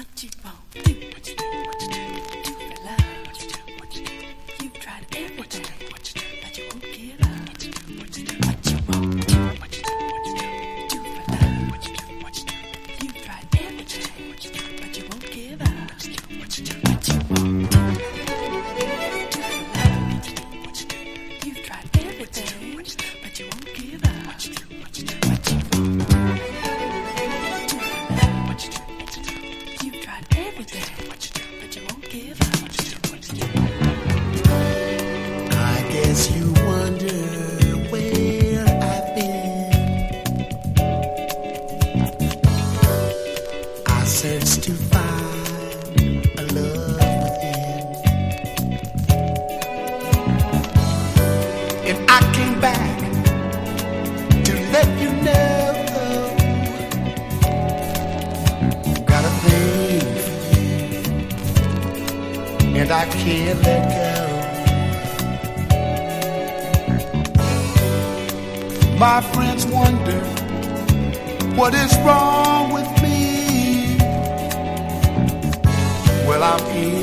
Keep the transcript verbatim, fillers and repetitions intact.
What you won't do, what you do, what you do, do for love, what you do, what you do, you've tried everything, what you do, but you won't give up, what you do, what you do, what you won't do, what you do, what you do, do for love, what you do, what you do, you've tried everything, what you do, but you won't give up, what you do, what you do, what you won't do, do for love, what you do, what you do, you've tried everything, what you do, but you won't give up, what you do, what you do, what you won't do, do for love, what you do. You've tried everything, what you do, but you won't give up. What you do, what you do. I guess you wonder where I've been. I searched to find a love within, and I came back to let you know. Got a thing for you, and I can't let go. My friends wonder what is wrong with me. Well, I'm here